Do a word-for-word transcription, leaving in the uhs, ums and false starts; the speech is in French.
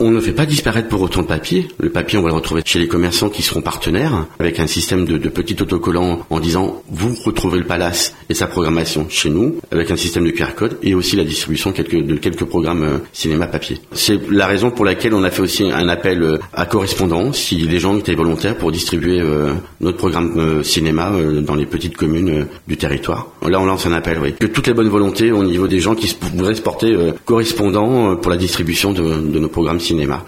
On ne fait pas disparaître pour autant le papier. Le papier, on va le retrouver chez les commerçants qui seront partenaires, avec un système de, de petits autocollants en disant vous retrouvez le Palace et sa programmation chez nous, avec un système de Q R code et aussi la distribution quelques, de quelques programmes euh, cinéma papier. C'est la raison pour laquelle on a fait aussi un appel euh, à correspondants, si les gens étaient volontaires pour distribuer euh, notre programme euh, cinéma euh, dans les petites communes euh, du territoire. Là, on lance un appel, oui. Que toutes les bonnes volontés au niveau des gens qui voudraient se porter euh, correspondants euh, pour la distribution de, de nos programmes cinéma.